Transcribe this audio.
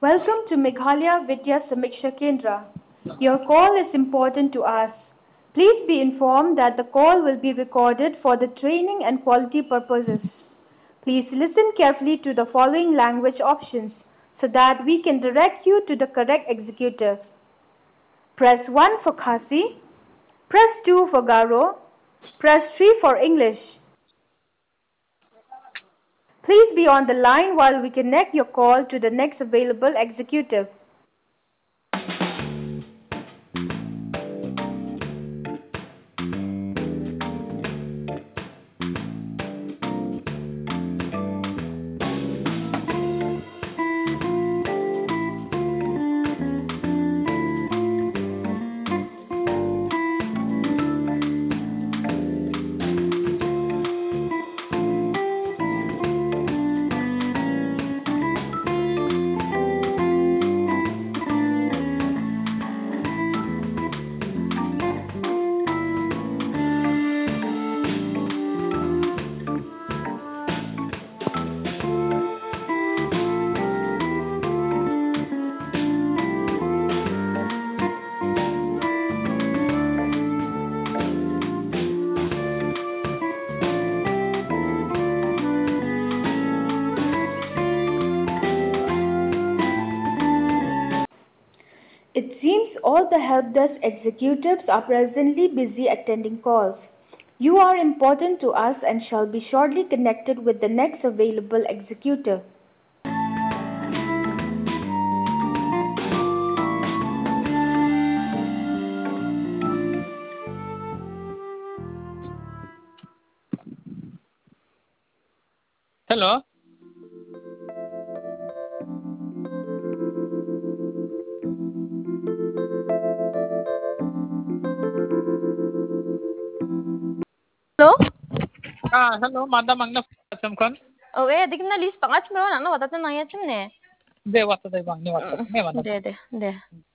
Welcome to Meghalaya Vidya Samiksha Kendra. Your call is important to us. Please be informed that the call will be recorded for the training and quality purposes. Please listen carefully to the following language options so that we can direct you to the correct executive. Press 1 for Khasi, press 2 for Garo, press 3 for English. Please be on the line while we connect your call to the next available executive. It seems all the help desk executives are presently busy attending calls. You are important to us and shall be shortly connected with the next available executive. Hello. Hello? Hello, Madam Magna Samkon. 왜 지금 나 리스 방아치 물어 나는 왔다 나 야침네. 네, 왔다, 네, 방니 왔다. 네, 맞다. 네.